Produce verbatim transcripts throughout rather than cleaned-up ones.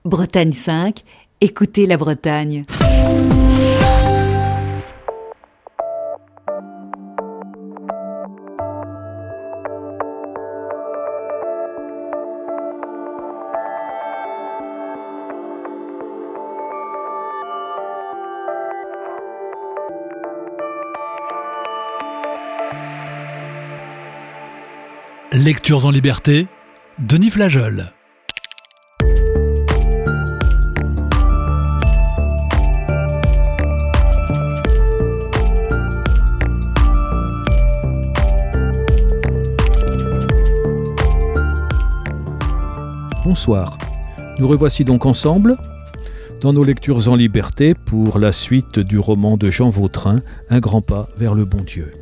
Bretagne cinq, écoutez la Bretagne. Lectures en liberté, Denis Flageol. Bonsoir, nous revoici donc ensemble dans nos lectures en liberté pour la suite du roman de Jean Vautrin, Un grand pas vers le bon Dieu.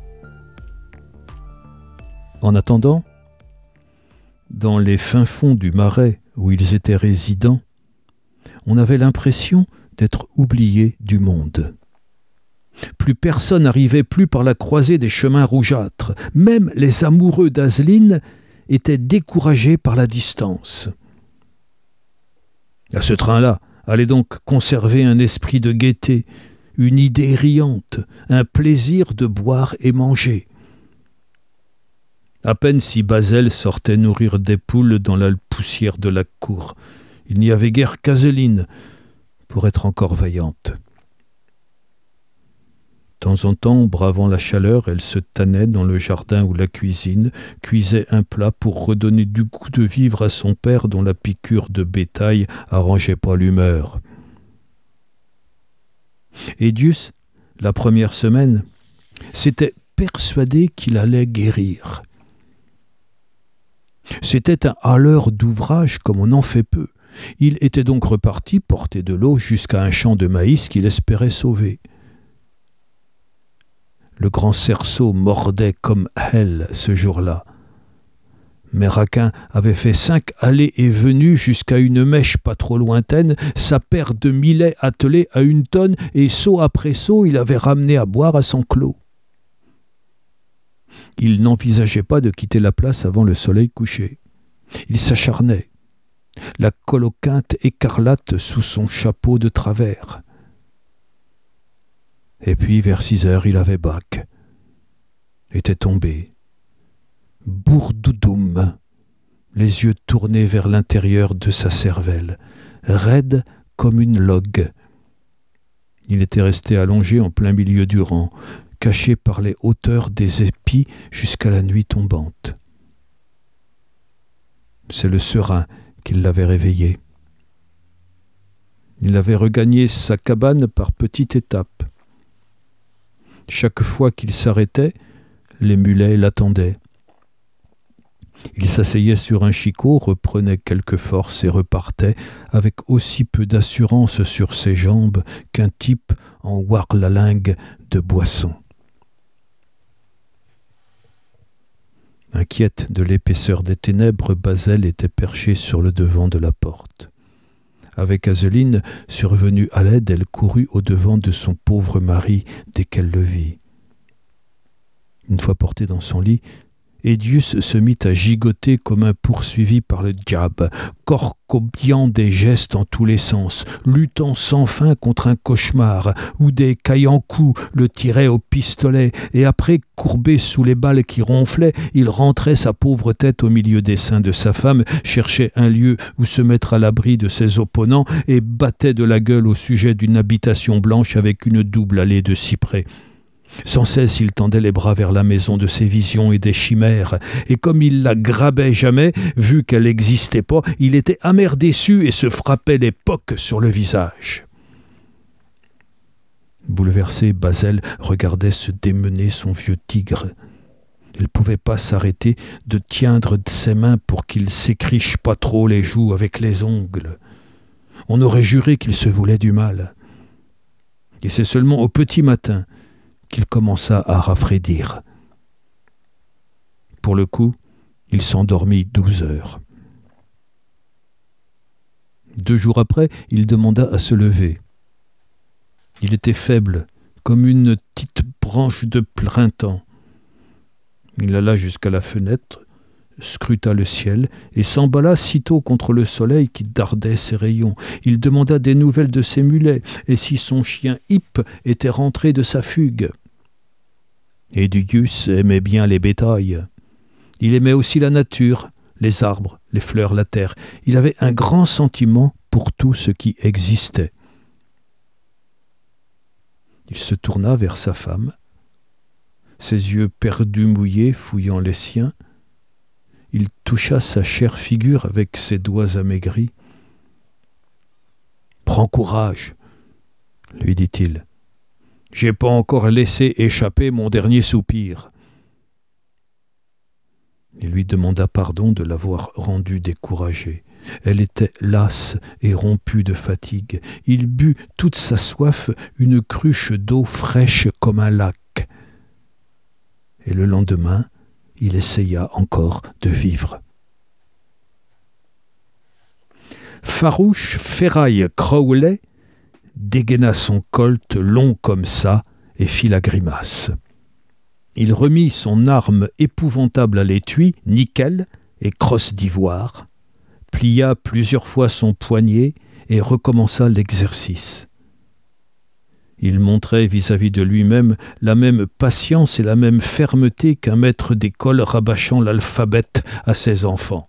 En attendant, dans les fins fonds du Marais où ils étaient résidents, on avait l'impression d'être oubliés du monde. Plus personne n'arrivait plus par la croisée des chemins rougeâtres. Même les amoureux d'Azeline étaient découragés par la distance. À ce train-là, allait donc conserver un esprit de gaieté, une idée riante, un plaisir de boire et manger. À peine si Bazel sortait nourrir des poules dans la poussière de la cour. Il n'y avait guère qu'Azeline pour être encore veillante. De temps en temps, bravant la chaleur, elle se tannait dans le jardin ou la cuisine, cuisait un plat pour redonner du goût de vivre à son père dont la piqûre de bétail arrangeait pas l'humeur. Edius, la première semaine, s'était persuadé qu'il allait guérir. C'était un hâleur d'ouvrage comme on en fait peu. Il était donc reparti porter de l'eau jusqu'à un champ de maïs qu'il espérait sauver. Le grand cerceau mordait comme hell ce jour-là. Mais Raquin avait fait cinq allées et venues jusqu'à une mèche pas trop lointaine, sa paire de milets attelée à une tonne, et saut après saut, il avait ramené à boire à son clos. Il n'envisageait pas de quitter la place avant le soleil couché. Il s'acharnait, la coloquinte écarlate sous son chapeau de travers. Et puis, vers six heures, il avait bac. Était tombé. Bourdoudoum, les yeux tournés vers l'intérieur de sa cervelle, raide comme une logue. Il était resté allongé en plein milieu du rang, caché par les hauteurs des épis jusqu'à la nuit tombante. C'est le serin qui l'avait réveillé. Il avait regagné sa cabane par petites étapes. Chaque fois qu'il s'arrêtait, les mulets l'attendaient. Il s'asseyait sur un chicot, reprenait quelques forces et repartait avec aussi peu d'assurance sur ses jambes qu'un type en warlalingue de boisson. Inquiète de l'épaisseur des ténèbres, Bazel était perché sur le devant de la porte. Avec Azeline, survenue à l'aide, elle courut au-devant de son pauvre mari dès qu'elle le vit. Une fois porté dans son lit, Edius se mit à gigoter comme un poursuivi par le diable, corcobiant des gestes en tous les sens, luttant sans fin contre un cauchemar, où des caillancoux le tiraient au pistolet, et après, courbé sous les balles qui ronflaient, il rentrait sa pauvre tête au milieu des seins de sa femme, cherchait un lieu où se mettre à l'abri de ses opponents, et battait de la gueule au sujet d'une habitation blanche avec une double allée de cyprès. Sans cesse, il tendait les bras vers la maison de ses visions et des chimères, et comme il la grabait jamais, vu qu'elle n'existait pas, il était amer déçu et se frappait les pocs sur le visage. Bouleversé, Bazel regardait se démener son vieux tigre. Il ne pouvait pas s'arrêter de tiendre ses mains pour qu'il s'écriche pas trop les joues avec les ongles. On aurait juré qu'il se voulait du mal. Et c'est seulement au petit matin qu'il commença à rafraîchir. Pour le coup, il s'endormit douze heures. Deux jours après, il demanda à se lever. Il était faible, comme une petite branche de printemps. Il alla jusqu'à la fenêtre, scruta le ciel et s'emballa sitôt contre le soleil qui dardait ses rayons. Il demanda des nouvelles de ses mulets et si son chien Hip était rentré de sa fugue. Edugus aimait bien les bétails. Il aimait aussi la nature, les arbres, les fleurs, la terre. Il avait un grand sentiment pour tout ce qui existait. Il se tourna vers sa femme, ses yeux perdus mouillés fouillant les siens. Il toucha sa chère figure avec ses doigts amaigris. « Prends courage, lui dit-il. J'ai pas encore laissé échapper mon dernier soupir. » Il lui demanda pardon de l'avoir rendue découragée. Elle était lasse et rompue de fatigue. Il but toute sa soif une cruche d'eau fraîche comme un lac. Et le lendemain, il essaya encore de vivre. Farouche Ferraille Crowley dégaina son colt long comme ça et fit la grimace. Il remit son arme épouvantable à l'étui, nickel et crosse d'ivoire, plia plusieurs fois son poignet et recommença l'exercice. Il montrait vis-à-vis de lui-même la même patience et la même fermeté qu'un maître d'école rabâchant l'alphabet à ses enfants.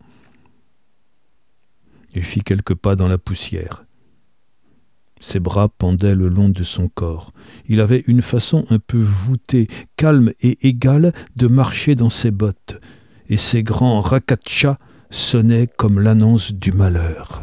Il fit quelques pas dans la poussière. Ses bras pendaient le long de son corps. Il avait une façon un peu voûtée, calme et égale de marcher dans ses bottes, et ses grands rakatchas sonnaient comme l'annonce du malheur.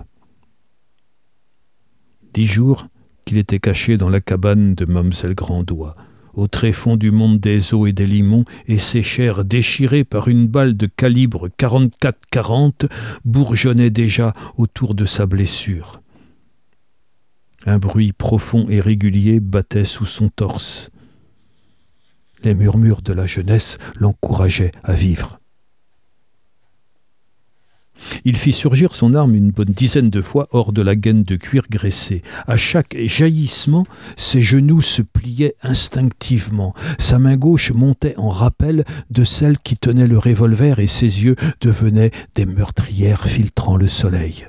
Dix jours qu'il était caché dans la cabane de Mamselle Grandois, au tréfonds du monde des eaux et des limons, et ses chairs déchirées par une balle de calibre quarante-quatre quarante bourgeonnaient déjà autour de sa blessure. Un bruit profond et régulier battait sous son torse. Les murmures de la jeunesse l'encourageaient à vivre. Il fit surgir son arme une bonne dizaine de fois hors de la gaine de cuir graissé. À chaque jaillissement, ses genoux se pliaient instinctivement. Sa main gauche montait en rappel de celle qui tenait le revolver et ses yeux devenaient des meurtrières filtrant le soleil.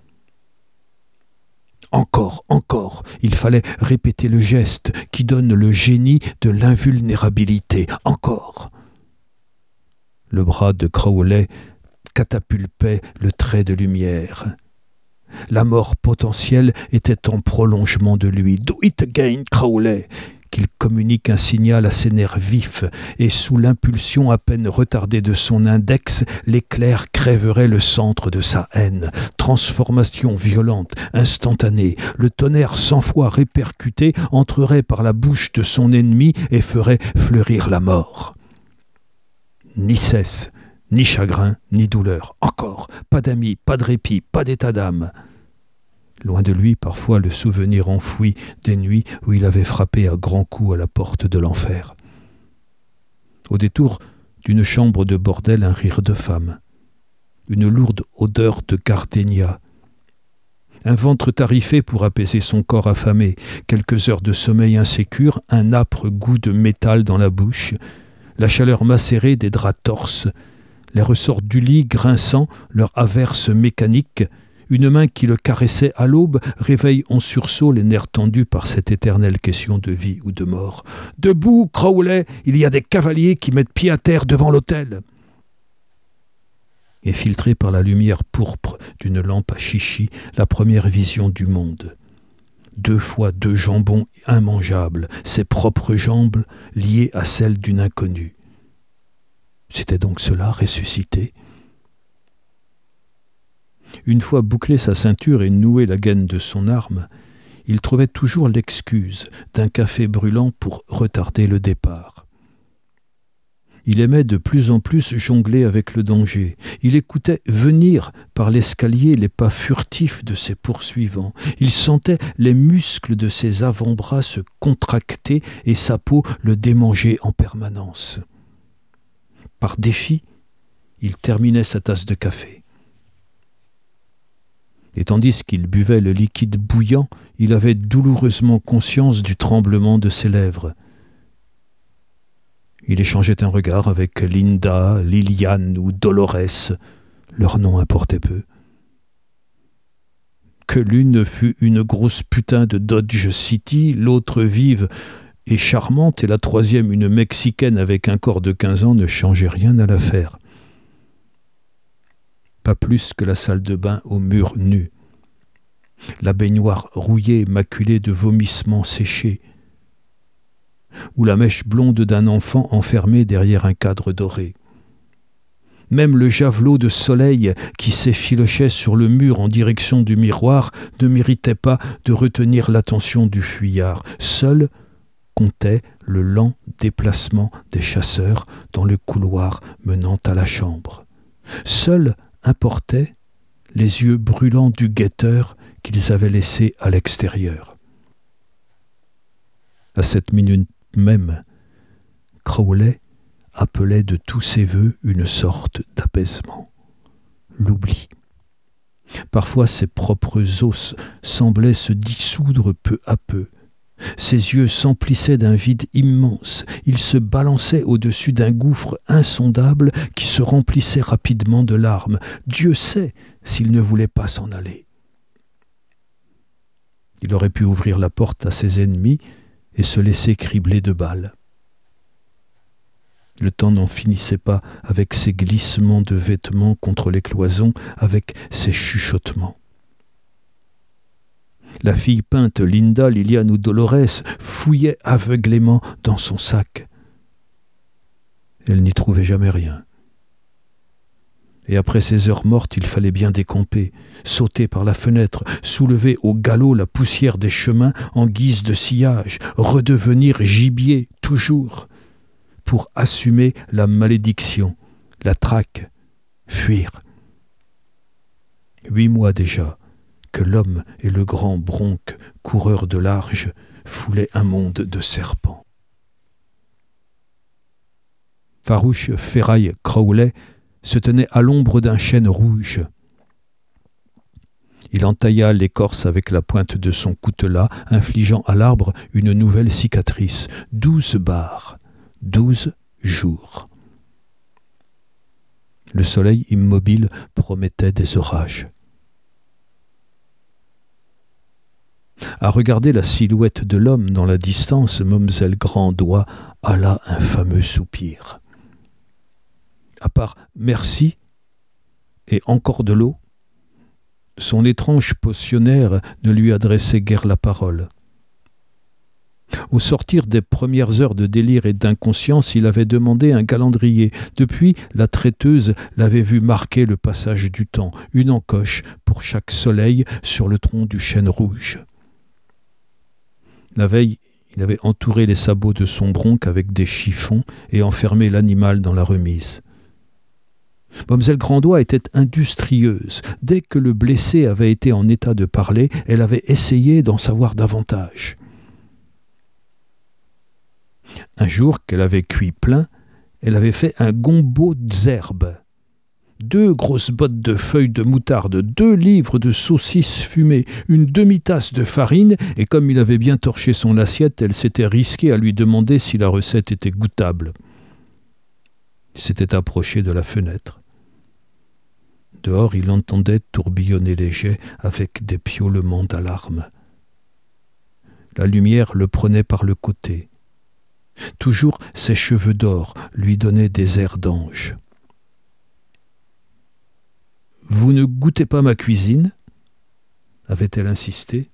Encore, encore, il fallait répéter le geste qui donne le génie de l'invulnérabilité. Encore. Le bras de Crowley catapulpait le trait de lumière. La mort potentielle était en prolongement de lui. « Do it again, Crowley !» qu'il communique un signal à ses nerfs vifs, et sous l'impulsion à peine retardée de son index, l'éclair crèverait le centre de sa haine. Transformation violente, instantanée, le tonnerre cent fois répercuté entrerait par la bouche de son ennemi et ferait fleurir la mort. Ni cesse, ni chagrin, ni douleur. Encore, pas d'amis, pas de répit, pas d'état d'âme. Loin de lui, parfois, le souvenir enfoui des nuits où il avait frappé à grands coups à la porte de l'enfer. Au détour d'une chambre de bordel, un rire de femme, une lourde odeur de gardénia, un ventre tarifé pour apaiser son corps affamé, quelques heures de sommeil insécure, un âpre goût de métal dans la bouche, la chaleur macérée des draps torses, les ressorts du lit grinçant, leur averse mécanique, une main qui le caressait à l'aube réveille en sursaut les nerfs tendus par cette éternelle question de vie ou de mort. « Debout, Crowley, il y a des cavaliers qui mettent pied à terre devant l'autel !» Et filtrée par la lumière pourpre d'une lampe à chichi, la première vision du monde. Deux fois deux jambons immangeables, ses propres jambes liées à celles d'une inconnue. C'était donc cela, ressuscité ? Une fois bouclé sa ceinture et noué la gaine de son arme, il trouvait toujours l'excuse d'un café brûlant pour retarder le départ. Il aimait de plus en plus jongler avec le danger. Il écoutait venir par l'escalier les pas furtifs de ses poursuivants. Il sentait les muscles de ses avant-bras se contracter et sa peau le démanger en permanence. Par défi, il terminait sa tasse de café. Et tandis qu'il buvait le liquide bouillant, il avait douloureusement conscience du tremblement de ses lèvres. Il échangeait un regard avec Linda, Liliane ou Dolores. Leur nom importait peu. Que l'une fût une grosse putain de Dodge City, l'autre vive et charmante, et la troisième une Mexicaine avec un corps de quinze ans ne changeait rien à l'affaire. Pas plus que la salle de bain aux murs nus. La baignoire rouillée, maculée de vomissements séchés, ou la mèche blonde d'un enfant enfermé derrière un cadre doré. Même le javelot de soleil qui s'effilochait sur le mur en direction du miroir ne méritait pas de retenir l'attention du fuyard. Seul comptait le lent déplacement des chasseurs dans le couloir menant à la chambre. Seul importait les yeux brûlants du guetteur qu'ils avaient laissé à l'extérieur. À cette minute même, Crowley appelait de tous ses vœux une sorte d'apaisement, l'oubli. Parfois ses propres os semblaient se dissoudre peu à peu. Ses yeux s'emplissaient d'un vide immense. Il se balançait au-dessus d'un gouffre insondable qui se remplissait rapidement de larmes. Dieu sait s'il ne voulait pas s'en aller. Il aurait pu ouvrir la porte à ses ennemis et se laisser cribler de balles. Le temps n'en finissait pas avec ses glissements de vêtements contre les cloisons, avec ses chuchotements. La fille peinte Linda, Liliane ou Dolores fouillait aveuglément dans son sac. Elle n'y trouvait jamais rien. Et après ces heures mortes, il fallait bien décamper, sauter par la fenêtre, soulever au galop la poussière des chemins en guise de sillage, redevenir gibier toujours, pour assumer la malédiction, la traque, fuir. Huit mois déjà que l'homme et le grand bronc, coureur de large, foulaient un monde de serpents. Farouche Ferraille Crowley se tenait à l'ombre d'un chêne rouge. Il entailla l'écorce avec la pointe de son coutelas, infligeant à l'arbre une nouvelle cicatrice. Douze barres, douze jours. Le soleil immobile promettait des orages. À regarder la silhouette de l'homme dans la distance, Mamselle Grandois hala un fameux soupir. À part « merci » et « encore de l'eau », son étrange potionnaire ne lui adressait guère la parole. Au sortir des premières heures de délire et d'inconscience, il avait demandé un calendrier. Depuis, la traiteuse l'avait vu marquer le passage du temps, une encoche pour chaque soleil sur le tronc du chêne rouge. La veille, il avait entouré les sabots de son bronc avec des chiffons et enfermé l'animal dans la remise. Mamselle Grandois était industrieuse. Dès que le blessé avait été en état de parler, elle avait essayé d'en savoir davantage. Un jour qu'elle avait cuit plein, elle avait fait un gombo d'herbes. Deux grosses bottes de feuilles de moutarde, deux livres de saucisses fumées, une demi-tasse de farine, et comme il avait bien torché son assiette, elle s'était risquée à lui demander si la recette était goûtable. Il s'était approché de la fenêtre. Dehors, il entendait tourbillonner les jets avec des piaulements d'alarme. La lumière le prenait par le côté. Toujours ses cheveux d'or lui donnaient des airs d'ange. « Vous ne goûtez pas ma cuisine ?» avait-elle insisté.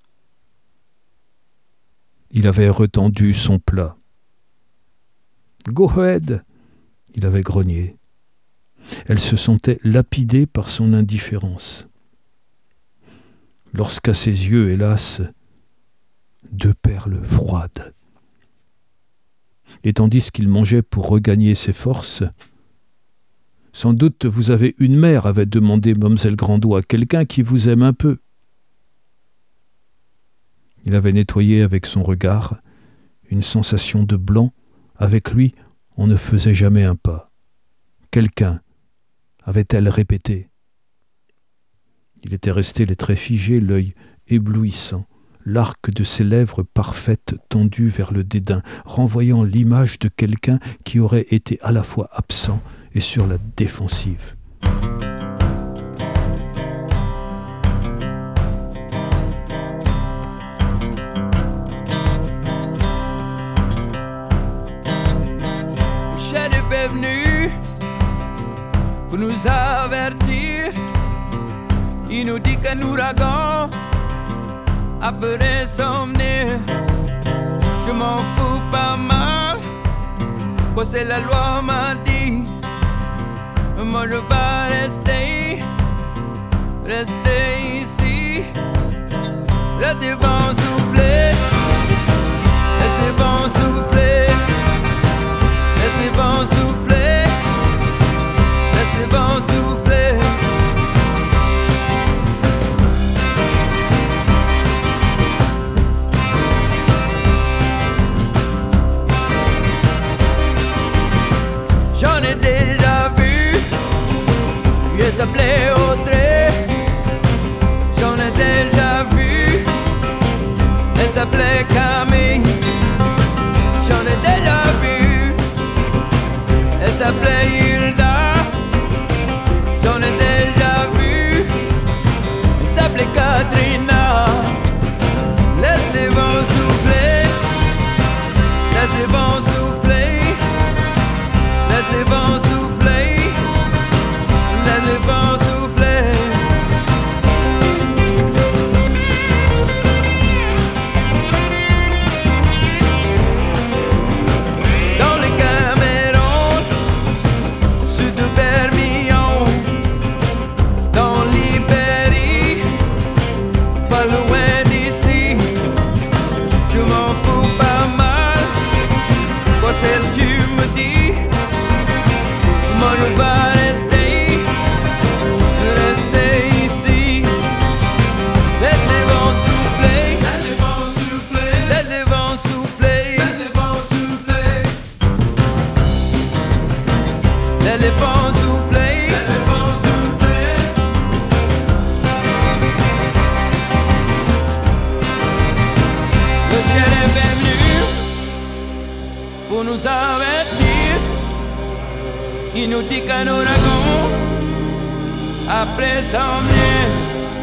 Il avait retendu son plat. « Go ahead !» il avait grogné. Elle se sentait lapidée par son indifférence. Lorsqu'à ses yeux, hélas, deux perles froides. Et tandis qu'il mangeait pour regagner ses forces, « Sans doute vous avez une mère, avait demandé Mamselle Grandois, quelqu'un qui vous aime un peu. » Il avait nettoyé avec son regard une sensation de blanc. Avec lui, on ne faisait jamais un pas. Quelqu'un, avait-elle répété. Il était resté les traits figés, l'œil éblouissant, l'arc de ses lèvres parfaites tendu vers le dédain, renvoyant l'image de quelqu'un qui aurait été à la fois absent et sur la défensive. Michel est venu pour nous avertir. Il nous dit qu'un ouragan après s'en venir. Je m'en fous pas mal, quoi c'est la loi m'a dit. Moi je vais rester, rester ici. Laissez vent souffler, laissez vent souffler, laissez vent souffler, laissez vent souffler. J'en ai déjà vu, il s'appelait Audrey. J'en ai déjà vu, elle s'appelait Camille. J'en ai déjà vu, elle s'appelait Hilda. J'en ai déjà vu, elle s'appelait Katrina. Laisse les vents souffler, laisse les vents souffler. Laisse les vents souffler, laisse les vents souffler. Dans les Cameroun, sud de Permillon, dans l'Ibérie, pas loin d'ici. Je m'en fous pas mal, quoi celle tu me dis. Moi je vais rester, rester ici. Laisse les vents souffler, laisse les vents souffler, laisse les vents souffler, laisse les vents souffler. Laisse les vents souffler, laisse les vents souffler. Le ciel est venu pour nous avertir. Il nous dit qu'un ouragan après s'en vient.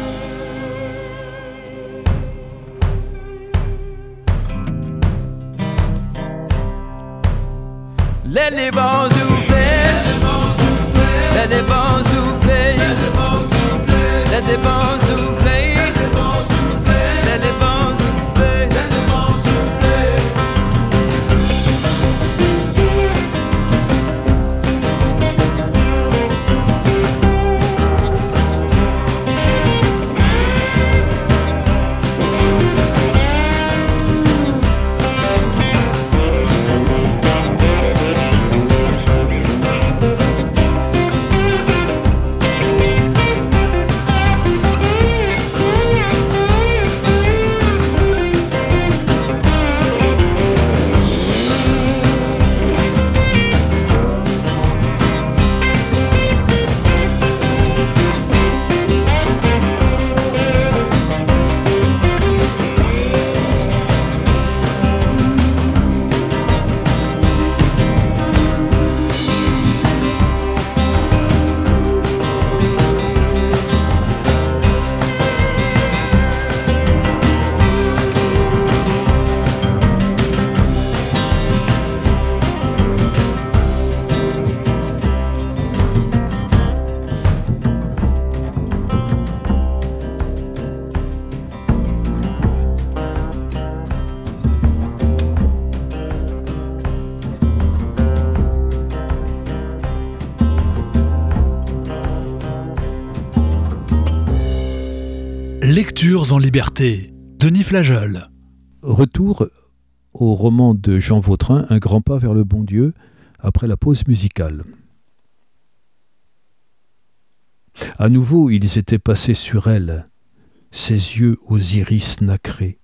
Laisse les vents souffler, laisse les vents souffler, laisse les vents souffler, laisse les vents souffler, laisse les vents souffler, laisse les vents souffler, laisse les vents souffler. Lectures en liberté, Denis Flageol. Retour au roman de Jean Vautrin, Un grand pas vers le bon Dieu, après la pause musicale. À nouveau, ils étaient passés sur elle, ses yeux aux iris nacrés.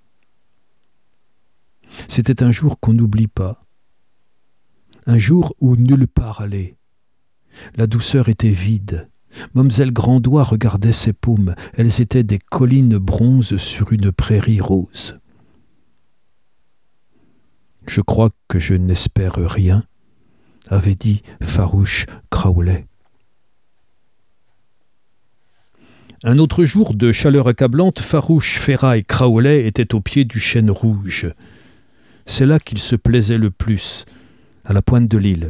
C'était un jour qu'on n'oublie pas, un jour où nulle part aller. La douceur était vide, Mamselle Grandois regardait ses paumes. Elles étaient des collines bronzes sur une prairie rose. « Je crois que je n'espère rien », avait dit Farouche Crowley. Un autre jour de chaleur accablante, Farouche Ferraille Crowley était au pied du chêne rouge. C'est là qu'il se plaisait le plus, à la pointe de l'île.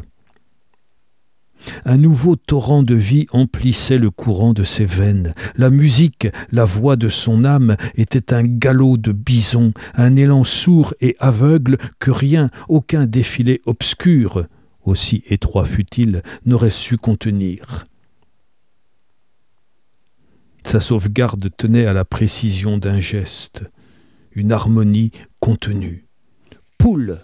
Un nouveau torrent de vie emplissait le courant de ses veines. La musique, la voix de son âme était un galop de bison, un élan sourd et aveugle que rien, aucun défilé obscur, aussi étroit fut-il, n'aurait su contenir. Sa sauvegarde tenait à la précision d'un geste, une harmonie contenue. Poule!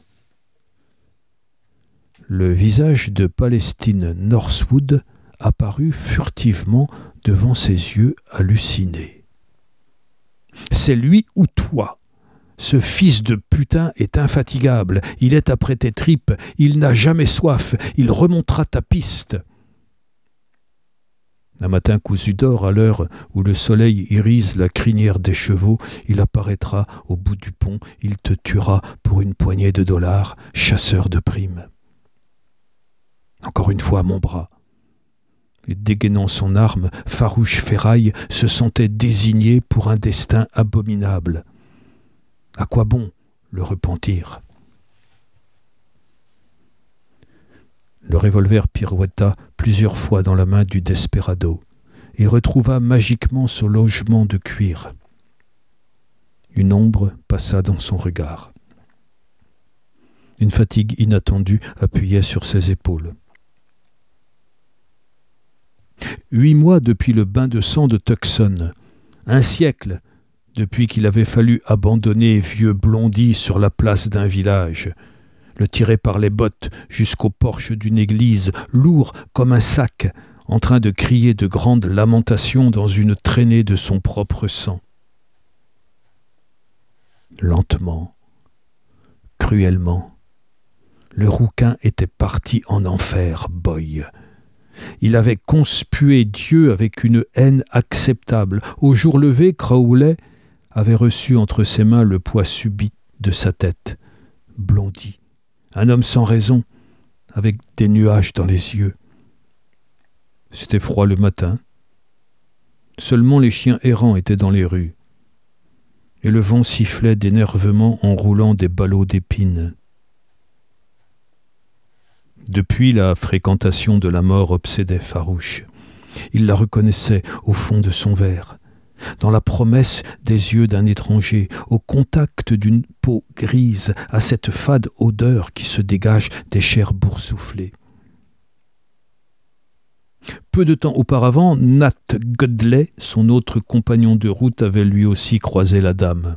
Le visage de Palestine Northwood apparut furtivement devant ses yeux hallucinés. « C'est lui ou toi. Ce fils de putain est infatigable. Il est après tes tripes. Il n'a jamais soif. Il remontera ta piste. » Un matin cousu d'or, à l'heure où le soleil irise la crinière des chevaux, il apparaîtra au bout du pont. Il te tuera pour une poignée de dollars, chasseur de primes. Encore une fois, mon bras. Et dégainant son arme, Farouche Ferraille se sentait désigné pour un destin abominable. À quoi bon le repentir? Le revolver pirouetta plusieurs fois dans la main du desperado et retrouva magiquement son logement de cuir. Une ombre passa dans son regard. Une fatigue inattendue appuyait sur ses épaules. Huit mois depuis le bain de sang de Tucson, un siècle depuis qu'il avait fallu abandonner vieux Blondie sur la place d'un village, le tirer par les bottes jusqu'au porche d'une église, lourd comme un sac, en train de crier de grandes lamentations dans une traînée de son propre sang. Lentement, cruellement, le rouquin était parti en enfer, boy. Il avait conspué Dieu avec une haine acceptable. Au jour levé, Crowley avait reçu entre ses mains le poids subit de sa tête. Blondie, un homme sans raison, avec des nuages dans les yeux. C'était froid le matin. Seulement les chiens errants étaient dans les rues. Et le vent sifflait d'énervement en roulant des ballots d'épines. Depuis, la fréquentation de la mort obsédait Farouche. Il la reconnaissait au fond de son verre, dans la promesse des yeux d'un étranger, au contact d'une peau grise, à cette fade odeur qui se dégage des chairs boursouflées. Peu de temps auparavant, Nat Godley, son autre compagnon de route, avait lui aussi croisé la dame.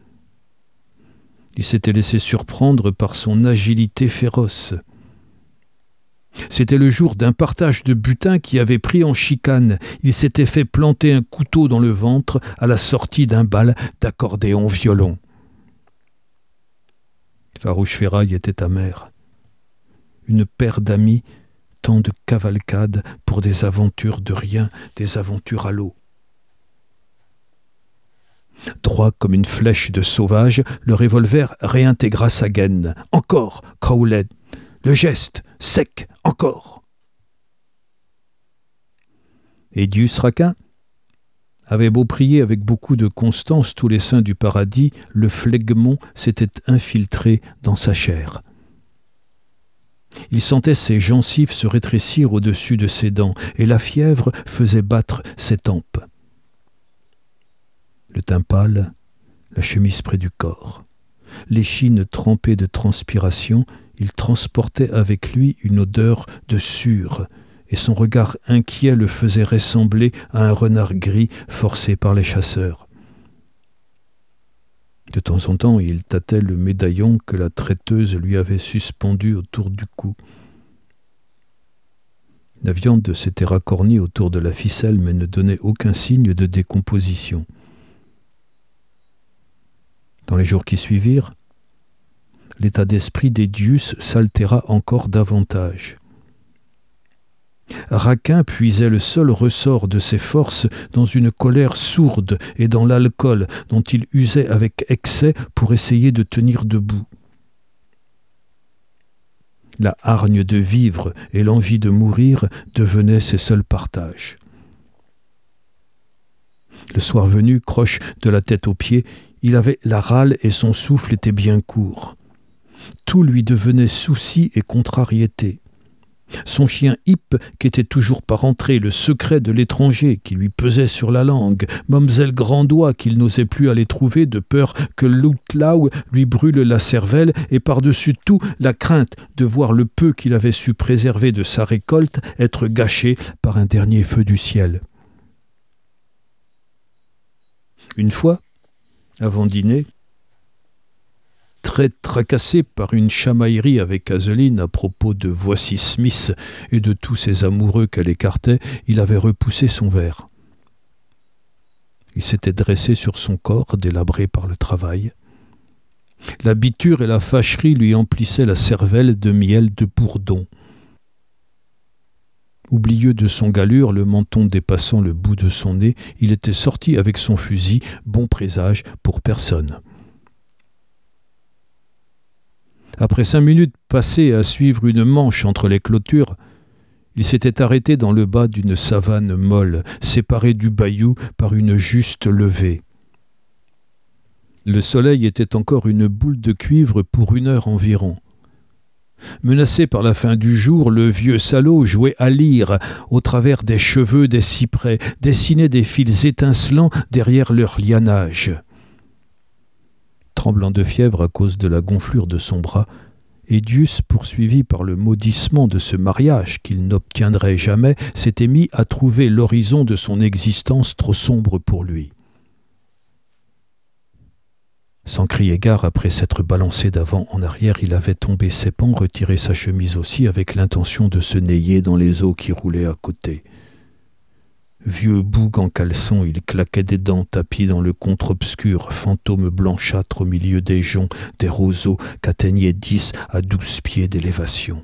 Il s'était laissé surprendre par son agilité féroce. C'était le jour d'un partage de butin qui avait pris en chicane. Il s'était fait planter un couteau dans le ventre à la sortie d'un bal d'accordéon violon. Farouche Ferraille était amer. Une paire d'amis, tant de cavalcades pour des aventures de rien, des aventures à l'eau. Droit comme une flèche de sauvage, le revolver réintégra sa gaine. Encore, Crowley. Le geste, sec, encore. Et Dius Raquin avait beau prier avec beaucoup de constance tous les saints du paradis, le phlegmon s'était infiltré dans sa chair. Il sentait ses gencives se rétrécir au-dessus de ses dents, et la fièvre faisait battre ses tempes. Le teint pâle, la chemise près du corps, l'échine trempée de transpiration, il transportait avec lui une odeur de sueur, et son regard inquiet le faisait ressembler à un renard gris forcé par les chasseurs. De temps en temps, il tâtait le médaillon que la traiteuse lui avait suspendu autour du cou. La viande s'était racornie autour de la ficelle, mais ne donnait aucun signe de décomposition. Dans les jours qui suivirent, l'état d'esprit d'Edius s'altéra encore davantage. Raquin puisait le seul ressort de ses forces dans une colère sourde et dans l'alcool dont il usait avec excès pour essayer de tenir debout. La hargne de vivre et l'envie de mourir devenaient ses seuls partages. Le soir venu, croche de la tête aux pieds, il avait la râle et son souffle était bien court. Tout lui devenait souci et contrariété. Son chien Hip, qui était toujours pas rentré, le secret de l'étranger qui lui pesait sur la langue, Mamselle Grandois qu'il n'osait plus aller trouver de peur que l'outlaw lui brûle la cervelle, et par-dessus tout la crainte de voir le peu qu'il avait su préserver de sa récolte être gâché par un dernier feu du ciel. Une fois, avant dîner, très tracassé par une chamaillerie avec Azeline à propos de Voici Smith et de tous ses amoureux qu'elle écartait, il avait repoussé son verre. Il s'était dressé sur son corps, délabré par le travail. La biture et la fâcherie lui emplissaient la cervelle de miel de bourdon. Oublieux de son galure, le menton dépassant le bout de son nez, il était sorti avec son fusil, bon présage pour personne. Après cinq minutes passées à suivre une manche entre les clôtures, il s'était arrêté dans le bas d'une savane molle, séparée du bayou par une juste levée. Le soleil était encore une boule de cuivre pour une heure environ. Menacé par la fin du jour, le vieux salaud jouait à lire au travers des cheveux des cyprès, dessinait des fils étincelants derrière leur lianage. Tremblant de fièvre à cause de la gonflure de son bras, Edius, poursuivi par le maudissement de ce mariage qu'il n'obtiendrait jamais, s'était mis à trouver l'horizon de son existence trop sombre pour lui. Sans crier gare, après s'être balancé d'avant en arrière, il avait tombé ses pans, retiré sa chemise aussi, avec l'intention de se nailler dans les eaux qui roulaient à côté. Vieux boug en caleçon, il claquait des dents tapis dans le contre-obscur, fantôme blanchâtre au milieu des joncs, des roseaux qu'atteignaient dix à douze pieds d'élévation.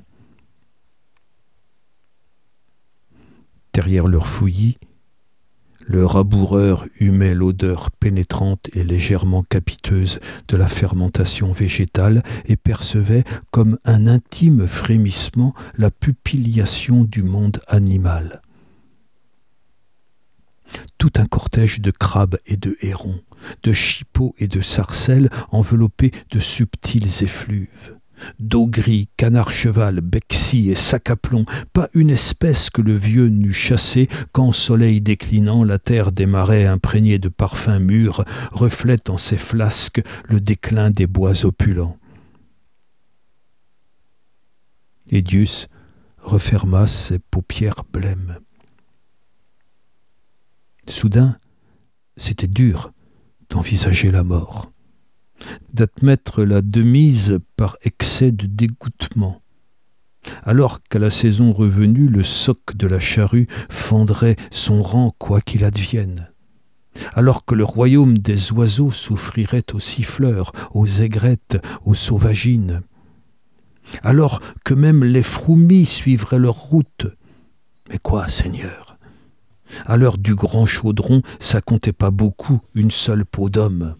Derrière leur fouillis, le raboureur humait l'odeur pénétrante et légèrement capiteuse de la fermentation végétale et percevait comme un intime frémissement la pupillation du monde animal. Tout un cortège de crabes et de hérons, de chippeaux et de sarcelles enveloppés de subtils effluves. D'au-gris, canard-cheval, bexy et sac-à-plomb, pas une espèce que le vieux n'eût chassée quand, soleil déclinant, la terre des marais imprégnée de parfums mûrs reflète en ses flasques le déclin des bois opulents. Edius referma ses paupières blêmes. Soudain, c'était dur d'envisager la mort, d'admettre la demise par excès de dégoûtement, alors qu'à la saison revenue, le soc de la charrue fendrait son rang quoi qu'il advienne, alors que le royaume des oiseaux souffrirait aux siffleurs, aux aigrettes, aux sauvagines, alors que même les froumis suivraient leur route. Mais quoi, Seigneur ? À l'heure du grand chaudron, ça comptait pas beaucoup, une seule peau d'homme.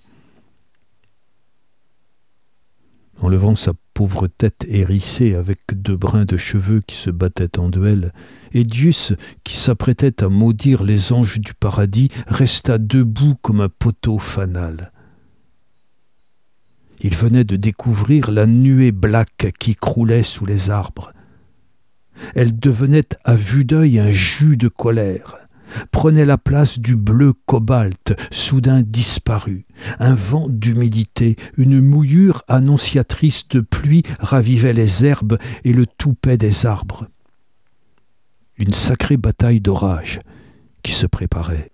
En levant sa pauvre tête hérissée avec deux brins de cheveux qui se battaient en duel, Edius, qui s'apprêtait à maudire les anges du paradis, resta debout comme un poteau fanal. Il venait de découvrir la nuée black qui croulait sous les arbres. Elle devenait à vue d'œil un jus de colère, prenait la place du bleu cobalt, soudain disparu. Un vent d'humidité, une mouillure annonciatrice de pluie ravivait les herbes et le toupet des arbres. Une sacrée bataille d'orage qui se préparait.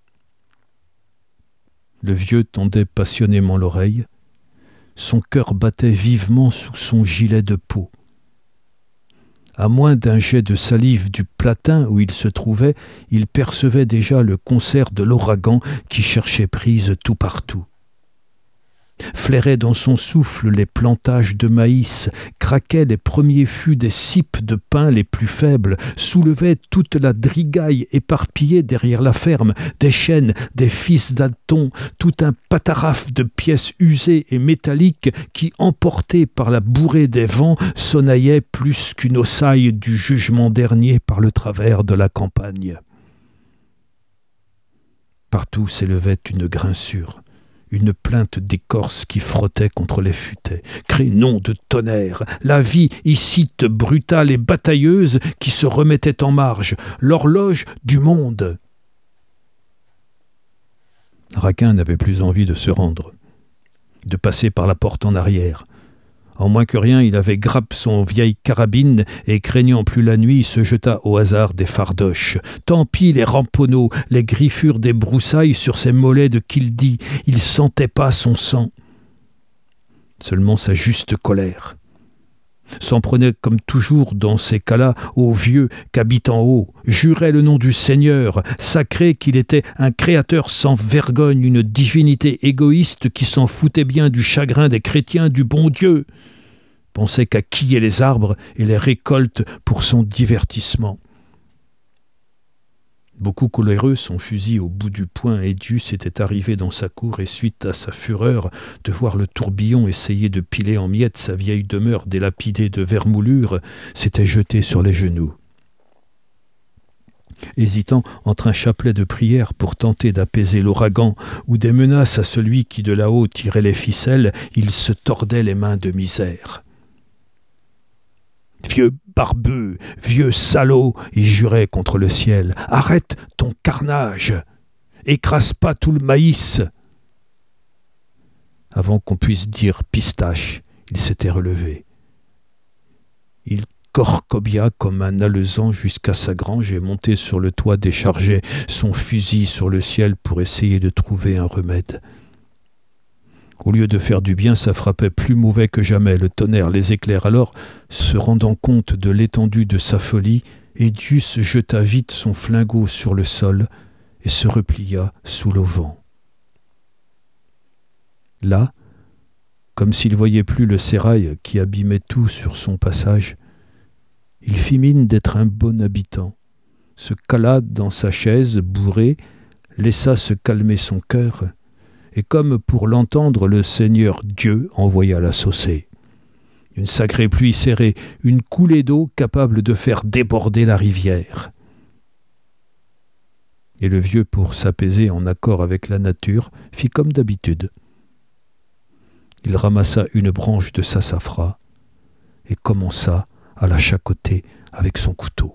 Le vieux tendait passionnément l'oreille. Son cœur battait vivement sous son gilet de peau. À moins d'un jet de salive du platin où il se trouvait, il percevait déjà le concert de l'ouragan qui cherchait prise tout partout. Flairait dans son souffle les plantages de maïs, craquait les premiers fûts des cipes de pin les plus faibles, soulevait toute la drigaille éparpillée derrière la ferme, des chênes, des fils d'adton, tout un pataraffe de pièces usées et métalliques qui, emportées par la bourrée des vents, sonnaillaient plus qu'une ossaille du jugement dernier par le travers de la campagne. Partout s'élevait une grincure, une plainte d'écorce qui frottait contre les futaies. Crénom de tonnerre, la vie icite brutale et batailleuse qui se remettait en marge, l'horloge du monde. Raquin n'avait plus envie de se rendre, de passer par la porte en arrière. En moins que rien, il avait grappé son vieille carabine et, craignant plus la nuit, se jeta au hasard des fardoches. Tant pis les ramponneaux, les griffures des broussailles sur ses mollets de kildi, il sentait pas son sang. Seulement sa juste colère. S'en prenait comme toujours dans ces cas-là au vieux qu'habite en haut, jurait le nom du Seigneur, sacré qu'il était un créateur sans vergogne, une divinité égoïste qui s'en foutait bien du chagrin des chrétiens du bon Dieu, pensait qu'à quiller les arbres et les récoltes pour son divertissement. Beaucoup coléreux, son fusil au bout du poing, Édius était arrivé dans sa cour et, suite à sa fureur de voir le tourbillon essayer de piler en miettes sa vieille demeure délapidée de vermoulure, s'était jeté sur les genoux. Hésitant entre un chapelet de prière pour tenter d'apaiser l'ouragan ou des menaces à celui qui de là-haut tirait les ficelles, il se tordait les mains de misère. « Vieux barbeux, vieux salaud !» il jurait contre le ciel. « Arrête ton carnage! Écrase pas tout le maïs !» Avant qu'on puisse dire pistache, il s'était relevé. Il corcobia comme un alezan jusqu'à sa grange et, monté sur le toit, déchargeait son fusil sur le ciel pour essayer de trouver un remède. Au lieu de faire du bien, ça frappait plus mauvais que jamais. Le tonnerre, les éclairs. Alors, se rendant compte de l'étendue de sa folie, Édius jeta vite son flingot sur le sol et se replia sous l'auvent. Là, comme s'il voyait plus le sérail qui abîmait tout sur son passage, il fit mine d'être un bon habitant, se cala dans sa chaise bourrée, laissa se calmer son cœur, et comme pour l'entendre, le Seigneur Dieu envoya la saucée. Une sacrée pluie serrée, une coulée d'eau capable de faire déborder la rivière. Et le vieux, pour s'apaiser en accord avec la nature, fit comme d'habitude. Il ramassa une branche de sassafras et commença à la chacoter avec son couteau.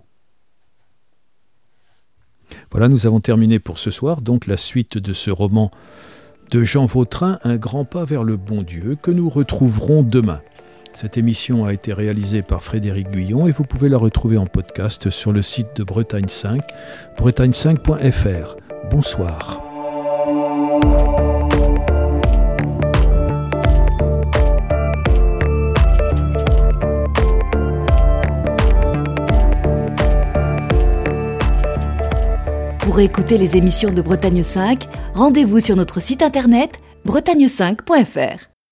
Voilà, nous avons terminé pour ce soir, donc la suite de ce roman de Jean Vautrin, Un grand pas vers le bon Dieu, que nous retrouverons demain. Cette émission a été réalisée par Frédéric Guyon et vous pouvez la retrouver en podcast sur le site de Bretagne cinq, bretagne cinq point f r. Bonsoir. Pour écouter les émissions de Bretagne cinq, rendez-vous sur notre site internet bretagne cinq point f r.